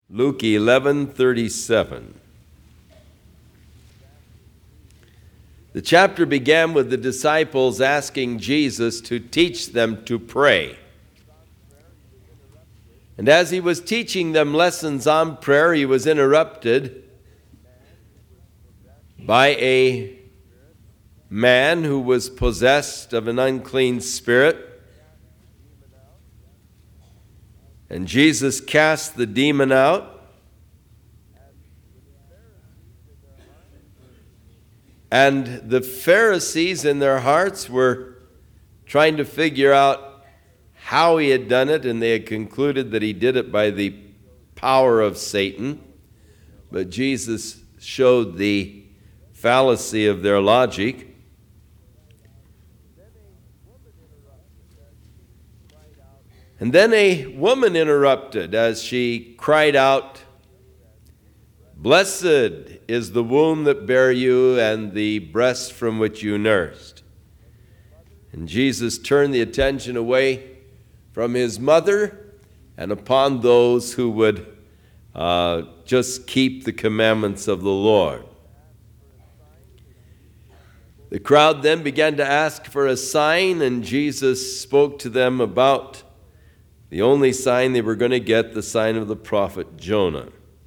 Luke 11:37. The chapter began with the disciples asking Jesus to teach them to pray. And as he was teaching them lessons on prayer, he was interrupted by a man who was possessed of an unclean spirit. And Jesus cast the demon out. And the Pharisees in their hearts were trying to figure out how he had done it, and they had concluded that he did it by the power of Satan. But Jesus showed the fallacy of their logic. And then a woman interrupted as she cried out, "Blessed is the womb that bare you and the breast from which you nursed." And Jesus turned the attention away from his mother and upon those who would just keep the commandments of the Lord. The crowd then began to ask for a sign, and Jesus spoke to them about the only sign they were going to get, the sign of the prophet Jonah.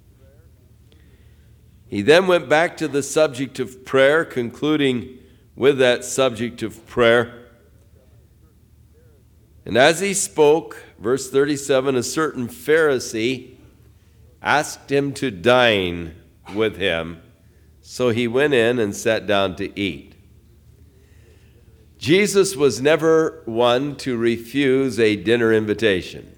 He then went back to the subject of prayer, concluding with that subject of prayer. And as he spoke, verse 37, a certain Pharisee asked him to dine with him. So he went in and sat down to eat. Jesus was never one to refuse a dinner invitation.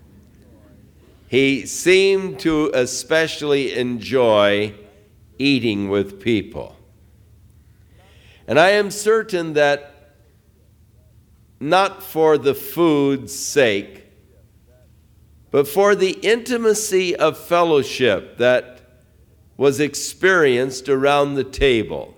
He seemed to especially enjoy eating with people. And I am certain that not for the food's sake, but for the intimacy of fellowship that was experienced around the table.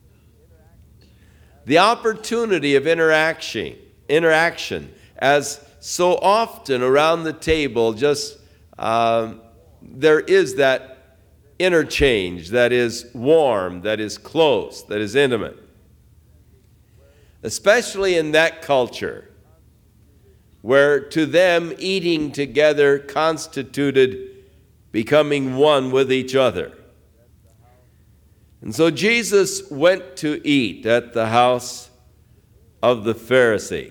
The opportunity of interaction, as so often around the table, just there is that interchange that is warm, that is close, that is intimate. Especially in that culture, where to them eating together constituted becoming one with each other. And so Jesus went to eat at the house of the Pharisee.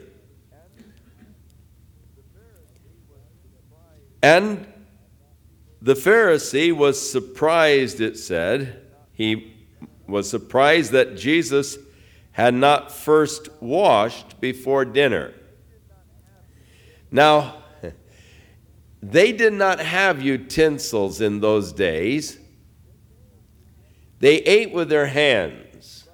And the Pharisee was surprised, it said. He was surprised that Jesus had not first washed before dinner. Now, they did not have utensils in those days. They ate with their hands.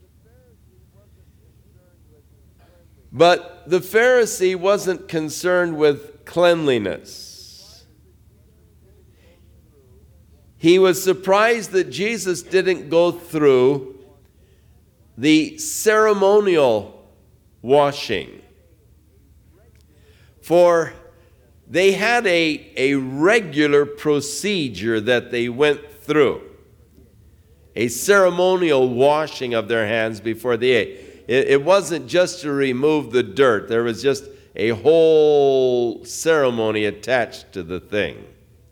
But the Pharisee wasn't concerned with cleanliness. He was surprised that Jesus didn't go through the ceremonial washing. For they had a regular procedure that they went through. A ceremonial washing of their hands before they ate. It wasn't just to remove the dirt. There was just a whole ceremony attached to the thing.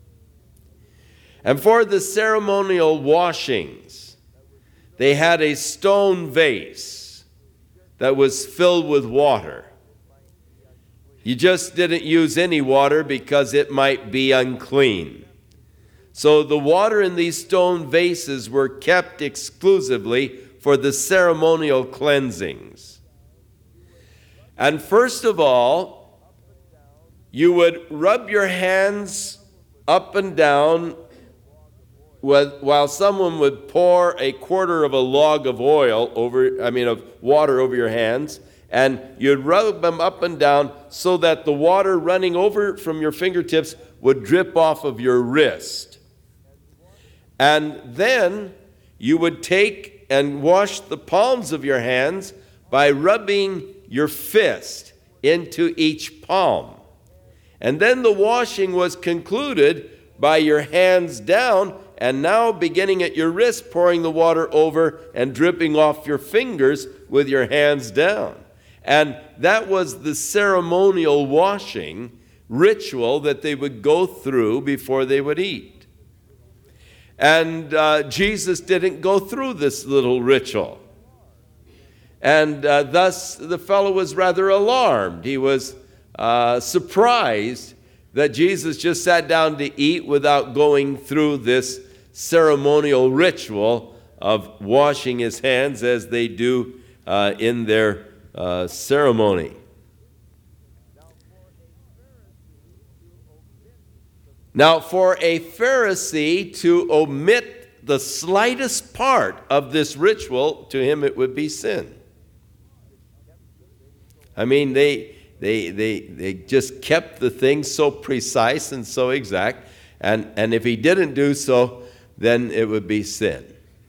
And for the ceremonial washings, they had a stone vase that was filled with water. You just didn't use any water because it might be unclean. So the water in these stone vases were kept exclusively for the ceremonial cleansings. And first of all, you would rub your hands up and down while someone would pour a quarter of a log of of water over your hands, and you'd rub them up and down so that the water running over from your fingertips would drip off of your wrist. And then you would take and wash the palms of your hands by rubbing your fist into each palm. And then the washing was concluded by your hands down, and now beginning at your wrist, pouring the water over and dripping off your fingers with your hands down. And that was the ceremonial washing ritual that they would go through before they would eat. And Jesus didn't go through this little ritual. And thus the fellow was rather alarmed. He was surprised that Jesus just sat down to eat without going through this ceremonial ritual of washing his hands as they do in their ceremony. Now, for a Pharisee to omit the slightest part of this ritual, to him it would be sin. I mean, they just kept the thing so precise and so exact, and if he didn't do so, then it would be sin.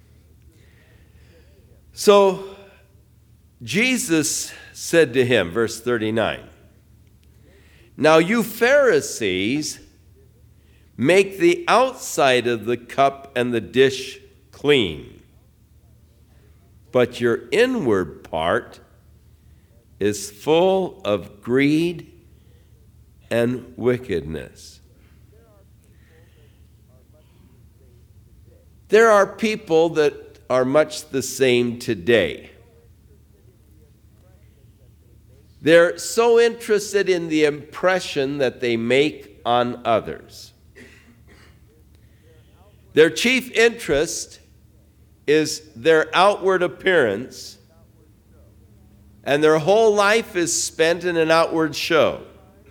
So Jesus said to him, verse 39, "Now you Pharisees make the outside of the cup and the dish clean, but your inward part is full of greed and wickedness." There are people that are much the same today. They're so interested in the impression that they make on others. Their chief interest is their outward appearance, and their whole life is spent in an outward show.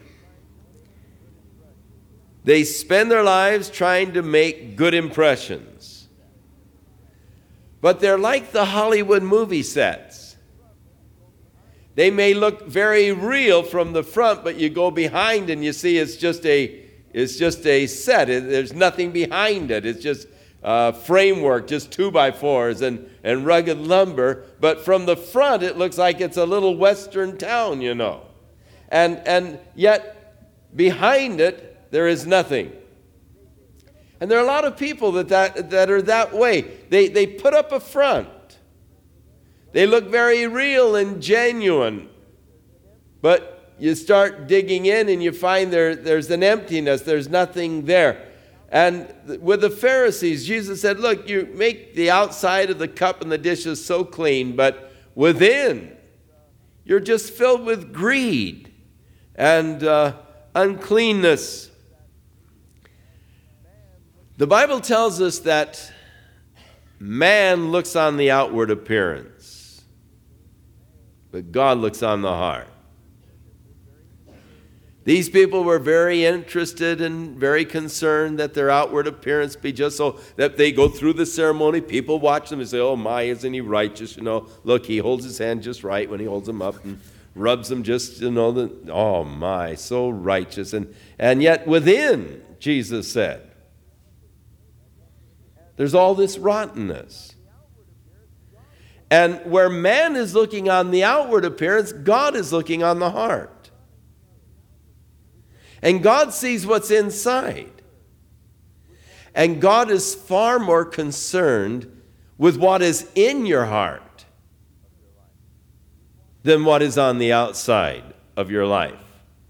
They spend their lives trying to make good impressions. But they're like the Hollywood movie sets. They may look very real from the front, but you go behind and you see it's just a set. There's nothing behind it. It's just framework, just 2x4s and rugged lumber. But from the front, it looks like it's a little western town, you know. And yet, behind it, there is nothing. And there are a lot of people that are that way. They put up a front. They look very real and genuine. But you start digging in and you find there's an emptiness. There's nothing there. And with the Pharisees, Jesus said, look, you make the outside of the cup and the dishes so clean, but within, you're just filled with greed and uncleanness. The Bible tells us that man looks on the outward appearance, but God looks on the heart. These people were very interested and very concerned that their outward appearance be just so that they go through the ceremony. People watch them and say, oh my, isn't he righteous? You know, look, he holds his hand just right when he holds them up and rubs them just, oh my, so righteous. And yet within, Jesus said, there's all this rottenness. And where man is looking on the outward appearance, God is looking on the heart. And God sees what's inside. And God is far more concerned with what is in your heart than what is on the outside of your life.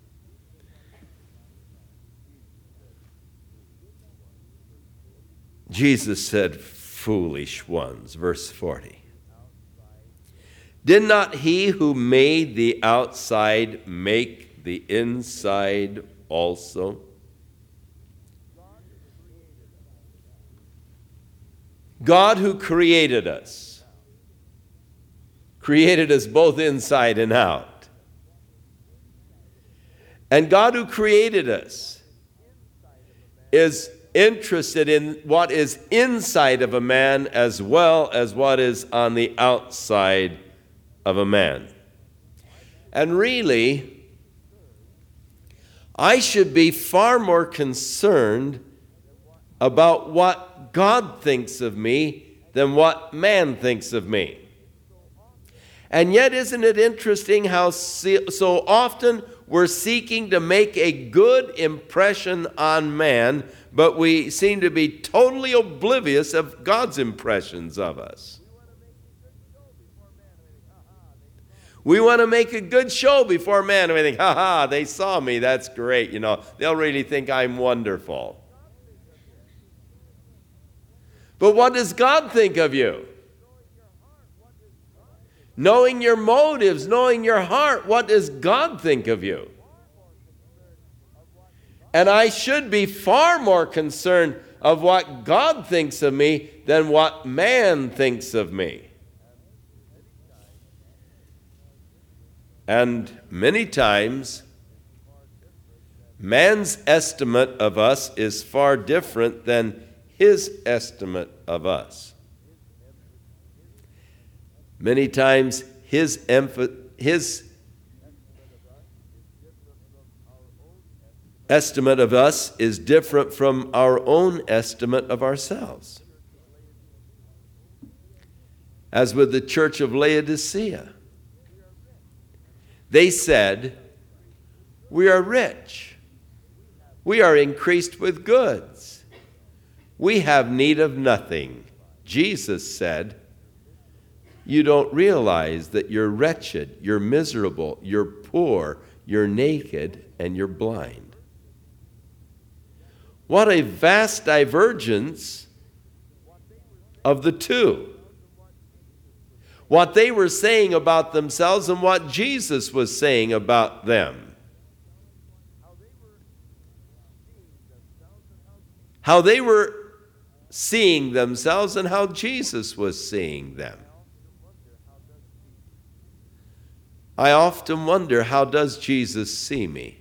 Jesus said, foolish ones, verse 40. Did not he who made the outside make the inside also? God who created us both inside and out. And God who created us is interested in what is inside of a man as well as what is on the outside of a man. And really, I should be far more concerned about what God thinks of me than what man thinks of me. And yet, isn't it interesting how so often we're seeking to make a good impression on man, but we seem to be totally oblivious of God's impressions of us. We want to make a good show before man, and we think, ha, they saw me, that's great. They'll really think I'm wonderful. But what does God think of you? Knowing your motives, knowing your heart, what does God think of you? And I should be far more concerned of what God thinks of me than what man thinks of me. And many times, man's estimate of us is far different than his estimate of us. Many times his estimate of us is different from our own estimate of ourselves. As with the church of Laodicea, they said, "We are rich. We are increased with goods. We have need of nothing." Jesus said, "You don't realize that you're wretched, you're miserable, you're poor, you're naked, and you're blind." What a vast divergence of the two. What they were saying about themselves and what Jesus was saying about them. How they were seeing themselves and how Jesus was seeing them. I often wonder, how does Jesus see me?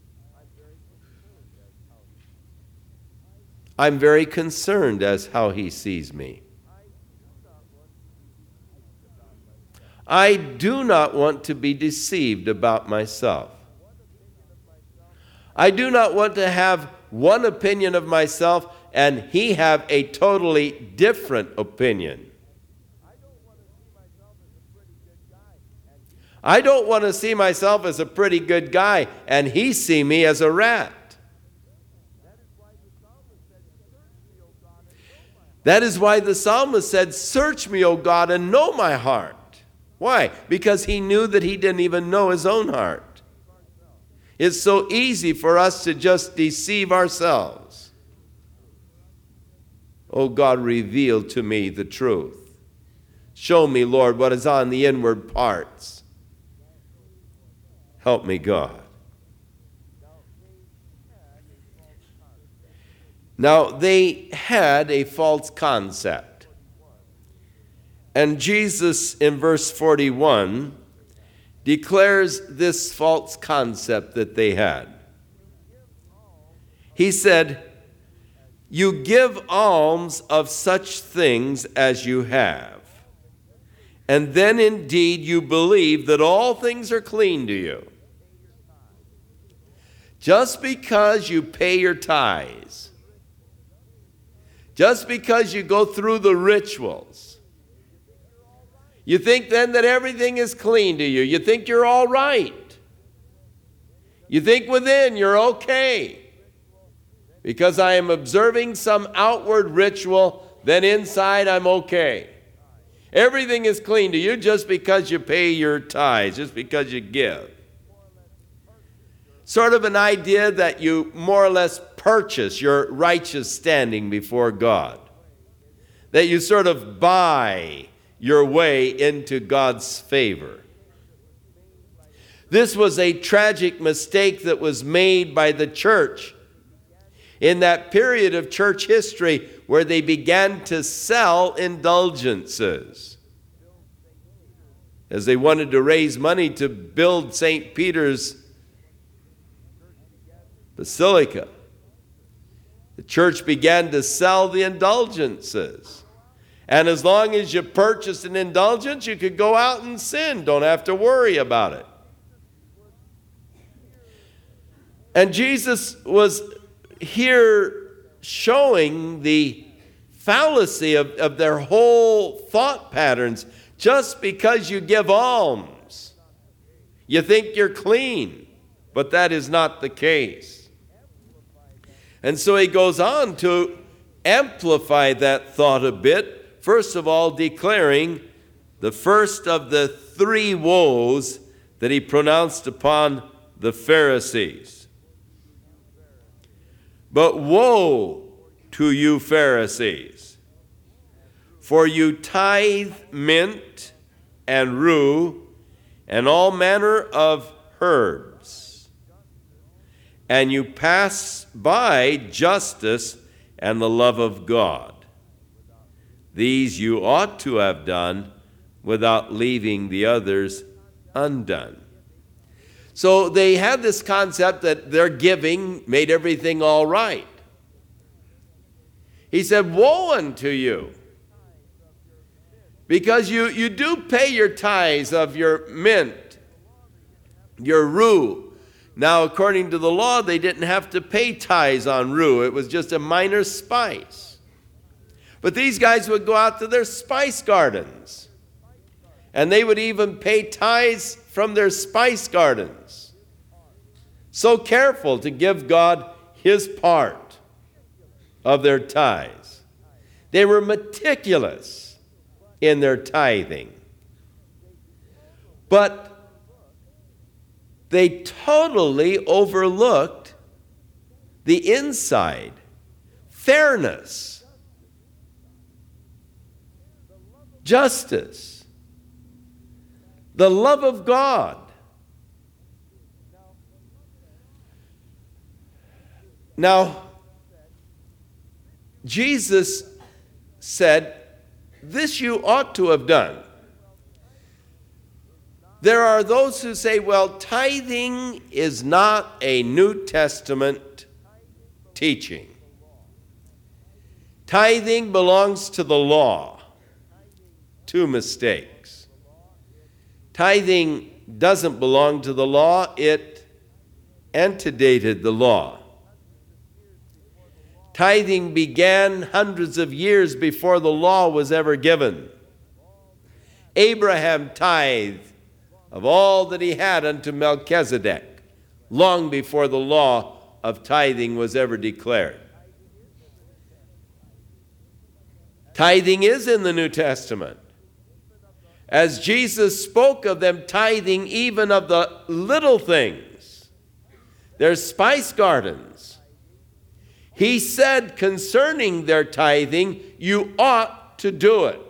I'm very concerned as how he sees me. I do not want to be deceived about myself. I do not want to have one opinion of myself and he have a totally different opinion. I don't want to see myself as a pretty good guy and he see me as a rat. That is why the psalmist said, "Search me, O God, and know my heart." Why? Because he knew that he didn't even know his own heart. It's so easy for us to just deceive ourselves. Oh God, reveal to me the truth. Show me, Lord, what is on the inward parts. Help me, God. Now, they had a false concept. And Jesus, in verse 41, declares this false concept that they had. He said, "You give alms of such things as you have, and then indeed you believe that all things are clean to you." Just because you pay your tithes, just because you go through the rituals, you think then that everything is clean to you. You think you're all right. You think within you're okay. Because I am observing some outward ritual, then inside I'm okay. Everything is clean to you just because you pay your tithes, just because you give. Sort of an idea that you more or less purchase your righteous standing before God. That you sort of buy your way into God's favor. This was a tragic mistake that was made by the church in that period of church history where they began to sell indulgences. As they wanted to raise money to build St. Peter's Basilica, the church began to sell the indulgences. And as long as you purchased an indulgence, you could go out and sin. Don't have to worry about it. And Jesus was here showing the fallacy of their whole thought patterns. Just because you give alms, you think you're clean. But that is not the case. And so he goes on to amplify that thought a bit, first of all declaring the first of the three woes that he pronounced upon the Pharisees. But woe to you Pharisees, for you tithe mint and rue and all manner of herbs, and you pass by justice and the love of God. These you ought to have done without leaving the others undone. So they had this concept that their giving made everything all right. He said, woe unto you, because you do pay your tithes of your mint, your rue. Now, according to the law, they didn't have to pay tithes on rue. It was just a minor spice. But these guys would go out to their spice gardens, and they would even pay tithes from their spice gardens. So careful to give God his part of their tithes. They were meticulous in their tithing. But they totally overlooked the inside, fairness, justice, the love of God. Now, Jesus said, this you ought to have done. There are those who say, well, tithing is not a New Testament teaching. Tithing belongs to the law. Two mistakes. Tithing doesn't belong to the law. It antedated the law. Tithing began hundreds of years before the law was ever given. Abraham tithed of all that he had unto Melchizedek, long before the law of tithing was ever declared. Tithing is in the New Testament. As Jesus spoke of them tithing even of the little things, their spice gardens, he said concerning their tithing, you ought to do it.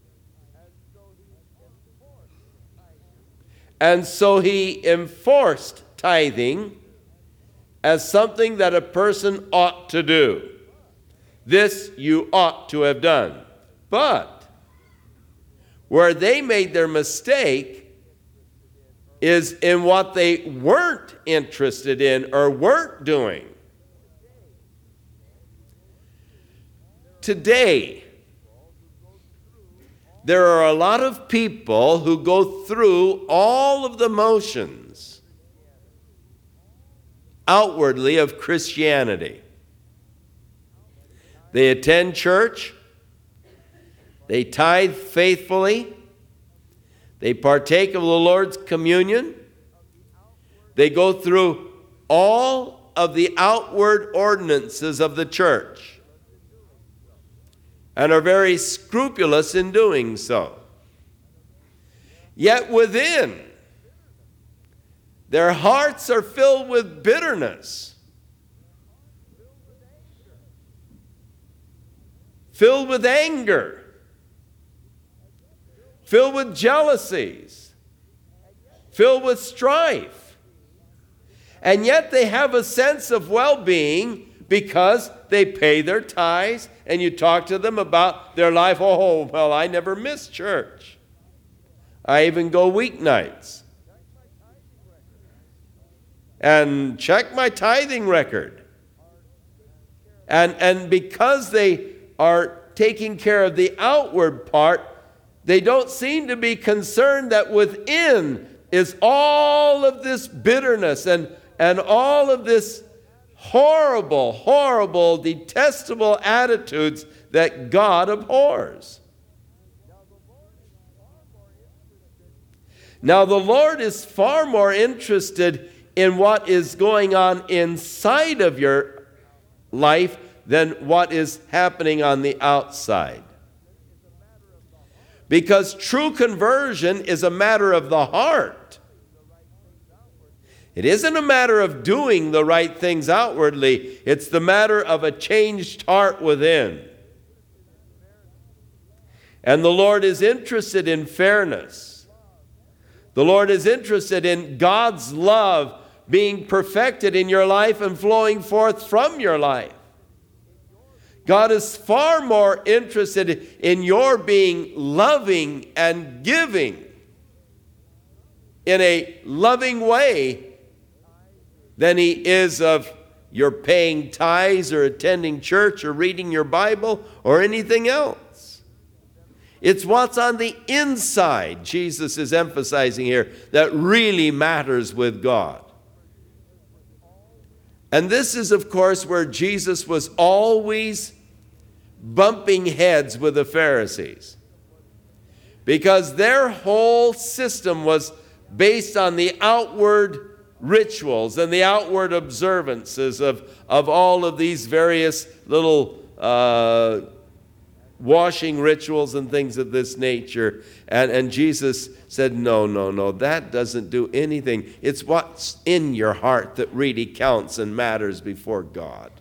And so he enforced tithing as something that a person ought to do. This you ought to have done. But where they made their mistake is in what they weren't interested in or weren't doing. Today, there are a lot of people who go through all of the motions outwardly of Christianity. They attend church, they tithe faithfully, they partake of the Lord's communion, they go through all of the outward ordinances of the church, and are very scrupulous in doing so. Yet within, their hearts are filled with bitterness, filled with anger, filled with jealousies, filled with strife. And yet they have a sense of well-being because they pay their tithes, and you talk to them about their life. Oh, well, I never miss church. I even go weeknights. And check my tithing record. And because they are taking care of the outward part, they don't seem to be concerned that within is all of this bitterness and all of this horrible, horrible, detestable attitudes that God abhors. Now, the Lord is far more interested in what is going on inside of your life than what is happening on the outside. Because true conversion is a matter of the heart. It isn't a matter of doing the right things outwardly. It's the matter of a changed heart within. And the Lord is interested in fairness. The Lord is interested in God's love being perfected in your life and flowing forth from your life. God is far more interested in your being loving and giving in a loving way than He is of your paying tithes or attending church or reading your Bible or anything else. It's what's on the inside, Jesus is emphasizing here, that really matters with God. And this is, of course, where Jesus was always bumping heads with the Pharisees, because their whole system was based on the outward rituals and the outward observances of all of these various little washing rituals and things of this nature. And Jesus said, no, that doesn't do anything. It's what's in your heart that really counts and matters before God.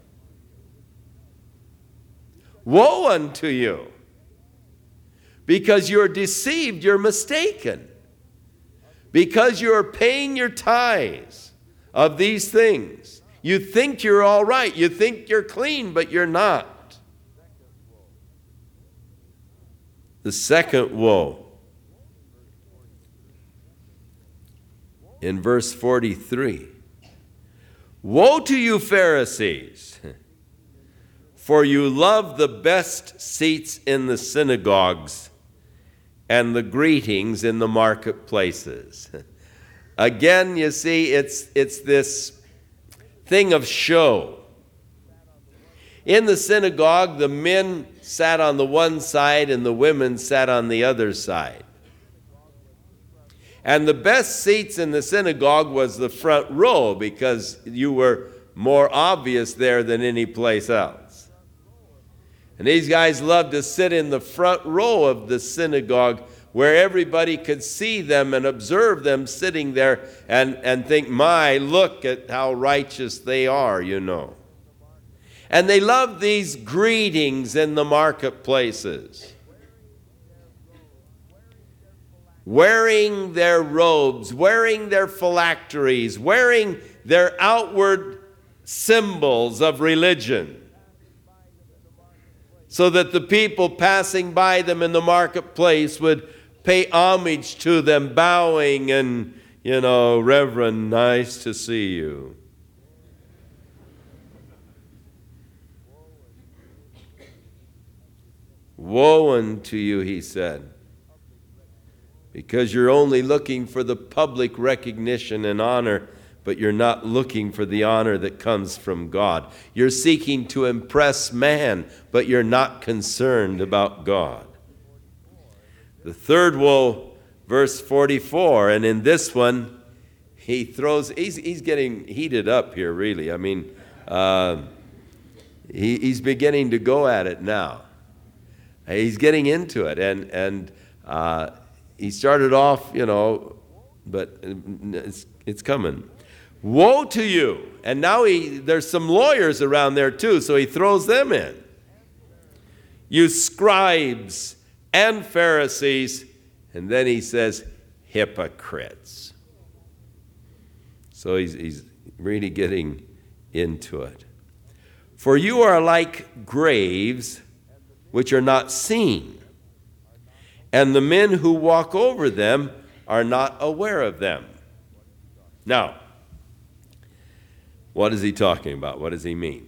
Woe unto you, because you're deceived, you're mistaken. Because you're paying your tithes of these things. You think you're all right. You think you're clean, but you're not. The second woe. In verse 43. Woe to you, Pharisees, for you love the best seats in the synagogues and the greetings in the marketplaces. Again, you see, it's this thing of show. In the synagogue, the men sat on the one side and the women sat on the other side. And the best seats in the synagogue was the front row, because you were more obvious there than any place else. And these guys loved to sit in the front row of the synagogue, where everybody could see them and observe them sitting there and think, my, look at how righteous they are, you know. And they loved these greetings in the marketplaces. Wearing their robes, wearing their phylacteries, wearing their outward symbols of religion, so that the people passing by them in the marketplace would pay homage to them, bowing and, Reverend, nice to see you. Woe unto you, he said, because you're only looking for the public recognition and honor, but you're not looking for the honor that comes from God. You're seeking to impress man, but you're not concerned about God. The third woe, verse 44, and in this one, he's getting heated up here, really. I mean, he's beginning to go at it now. He's getting into it, and he started off, but it's coming. Woe to you! And now there's some lawyers around there too, so he throws them in. You scribes and Pharisees, and then he says, hypocrites. So he's really getting into it. For you are like graves which are not seen, and the men who walk over them are not aware of them. Now, what is he talking about? What does he mean?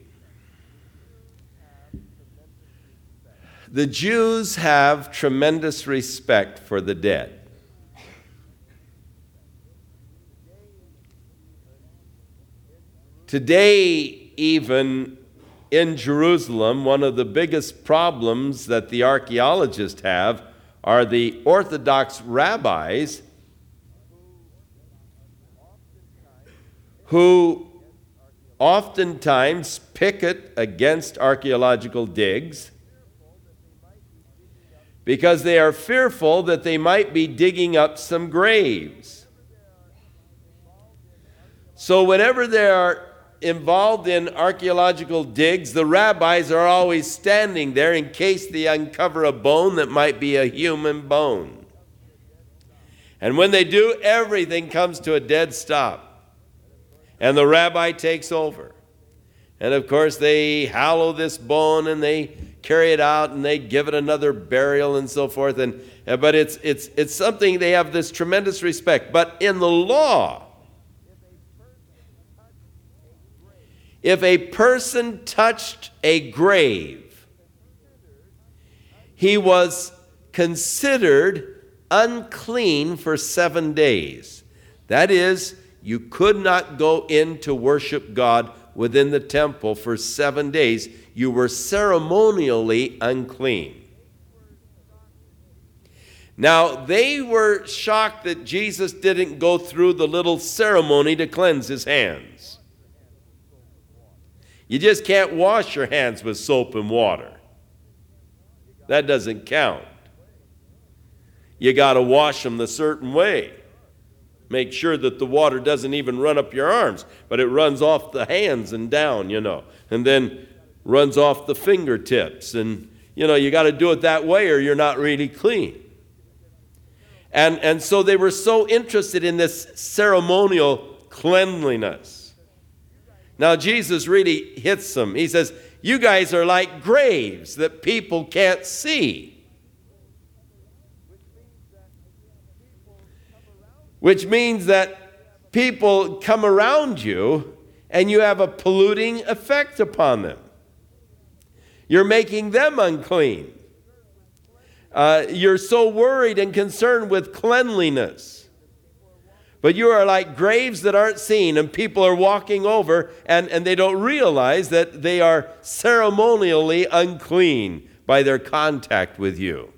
The Jews have tremendous respect for the dead. Today, even in Jerusalem, one of the biggest problems that the archaeologists have are the Orthodox rabbis who oftentimes picket against archaeological digs because they are fearful that they might be digging up some graves. So whenever they are involved in archaeological digs, the rabbis are always standing there in case they uncover a bone that might be a human bone. And when they do, everything comes to a dead stop. And the rabbi takes over. And of course, they hallow this bone and they carry it out and they give it another burial and so forth. But it's something they have this tremendous respect. But in the law, if a person touched a grave, he was considered unclean for 7 days. That is, you could not go in to worship God within the temple for 7 days. You were ceremonially unclean. Now, they were shocked that Jesus didn't go through the little ceremony to cleanse his hands. You just can't wash your hands with soap and water. That doesn't count. You got to wash them the certain way. Make sure that the water doesn't even run up your arms, but it runs off the hands and down, and then runs off the fingertips. And, you got to do it that way or you're not really clean. And so they were so interested in this ceremonial cleanliness. Now, Jesus really hits them. He says, you guys are like graves that people can't see. Which means that people come around you and you have a polluting effect upon them. You're making them unclean. You're so worried and concerned with cleanliness. But you are like graves that aren't seen, and people are walking over, and they don't realize that they are ceremonially unclean by their contact with you.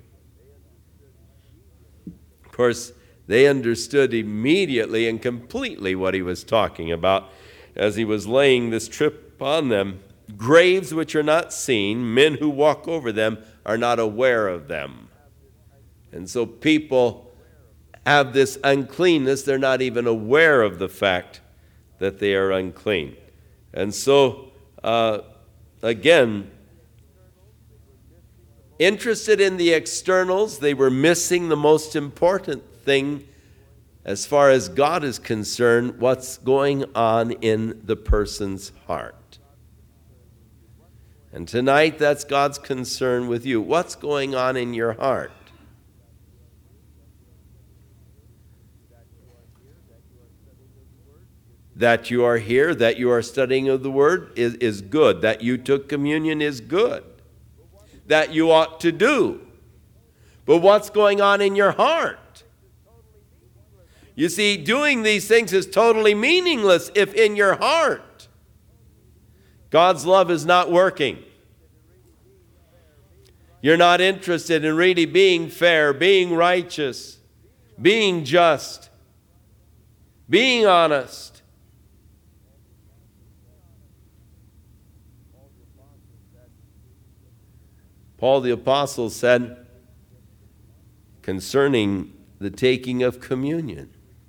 Of course, they understood immediately and completely what he was talking about as he was laying this trip on them. Graves which are not seen, men who walk over them are not aware of them. And so people have this uncleanness. They're not even aware of the fact that they are unclean. And so, again, interested in the externals, they were missing the most important thing as far as God is concerned, what's going on in the person's heart. And tonight, that's God's concern with you. What's going on in your heart? That you are here, that you are studying of the Word is good. That you took communion is good. That you ought to do. But what's going on in your heart? You see, doing these things is totally meaningless if in your heart God's love is not working. You're not interested in really being fair, being righteous, being just, being honest. Paul the Apostle said concerning the taking of communion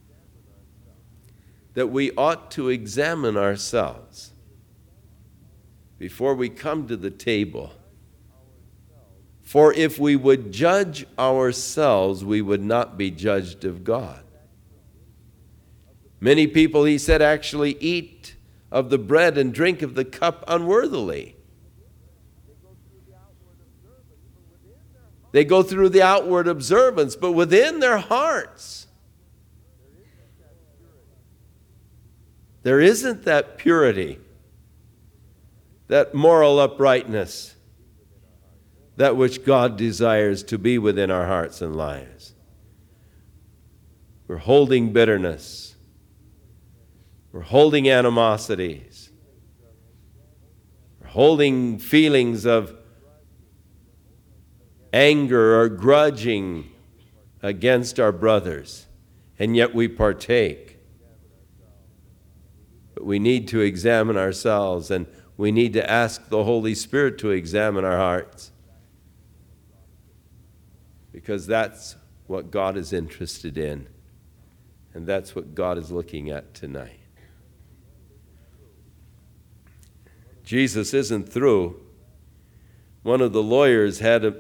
that we ought to examine ourselves before we come to the table. For if we would judge ourselves, we would not be judged of God. Many people, he said, actually eat of the bread and drink of the cup unworthily. They go through the outward observance, but within their hearts, there isn't that purity, that moral uprightness, that which God desires to be within our hearts and lives. We're holding bitterness. We're holding animosities. We're holding feelings of anger or grudging against our brothers, and yet we partake. But we need to examine ourselves, and we need to ask the Holy Spirit to examine our hearts. Because that's what God is interested in. And that's what God is looking at tonight. Jesus isn't through. One of the lawyers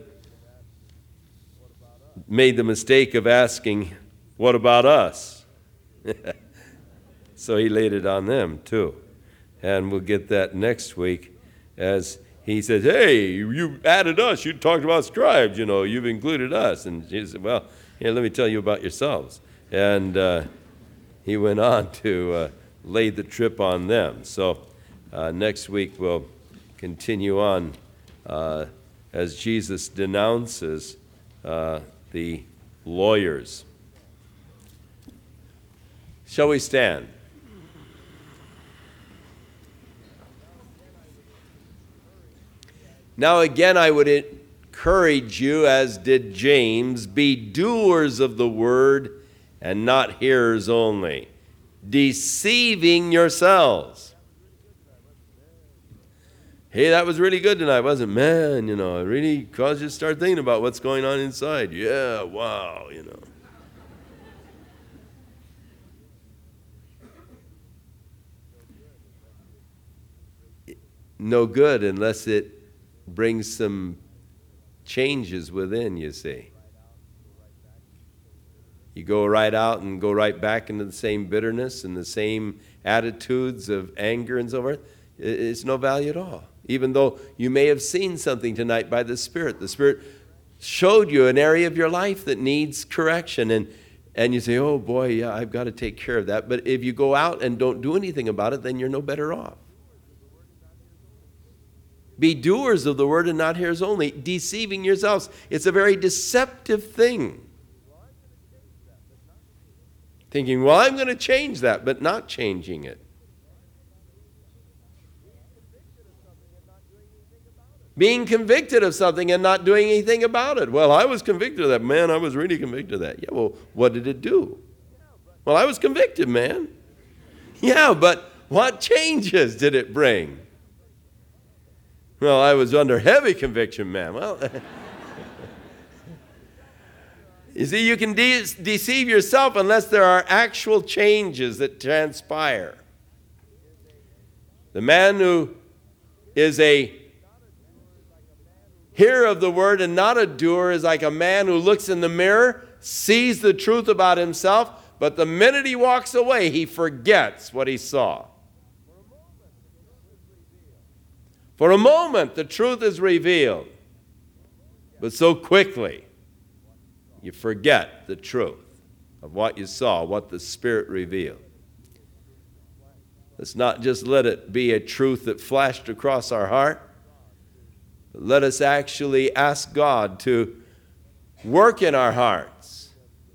made the mistake of asking, "What about us?" So he laid it on them too. And we'll get that next week as he says, "Hey, you added us. You talked about scribes, you've included us." And Jesus said, "Well, here, let me tell you about yourselves." And he went on to lay the trip on them. So next week we'll continue on as Jesus denounces the lawyers. Shall we stand? Now again, I would encourage you, as did James, be doers of the word and not hearers only, deceiving yourselves. Hey, that was really good tonight, wasn't it? Man, it really caused you to start thinking about what's going on inside. Yeah, wow, No good unless it brings some changes within, you see. You go right out and go right back into the same bitterness and the same attitudes of anger and so forth. It's no value at all. Even though you may have seen something tonight by the Spirit. The Spirit showed you an area of your life that needs correction. And you say, "Oh boy, yeah, I've got to take care of that." But if you go out and don't do anything about it, then you're no better off. Be doers of the word and not hearers only, deceiving yourselves. It's a very deceptive thing. Thinking, well, I'm going to change that, but not changing it. Being convicted of something and not doing anything about it. Well, I was convicted of that. Man, I was really convicted of that. Yeah, well, what did it do? Well, I was convicted, man. Yeah, but what changes did it bring? Well, I was under heavy conviction, man. Well, you see, you can deceive yourself unless there are actual changes that transpire. The man who is a hearer of the word and not a doer is like a man who looks in the mirror, sees the truth about himself, but the minute he walks away, he forgets what he saw. For a moment, the truth is revealed, but so quickly, you forget the truth of what you saw, what the Spirit revealed. Let's not just let it be a truth that flashed across our heart, but let us actually ask God to work in our hearts,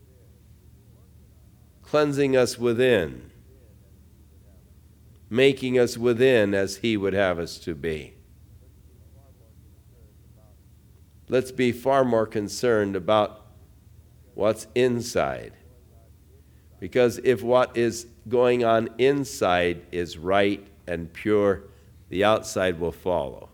cleansing us within, making us within as He would have us to be. Let's be far more concerned about what's inside. Because if what is going on inside is right and pure, the outside will follow.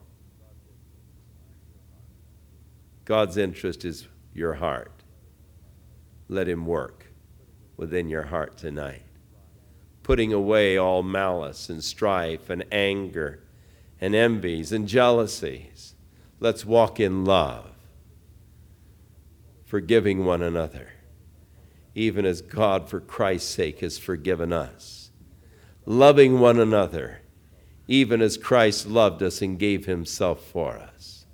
God's interest is your heart. Let Him work within your heart tonight, putting away all malice and strife and anger and envies and jealousies. Let's walk in love, forgiving one another, even as God, for Christ's sake, has forgiven us. Loving one another, even as Christ loved us and gave Himself for us.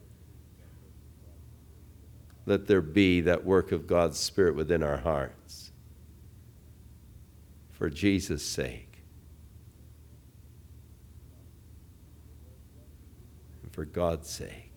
Let there be that work of God's Spirit within our hearts, for Jesus' sake, and for God's sake.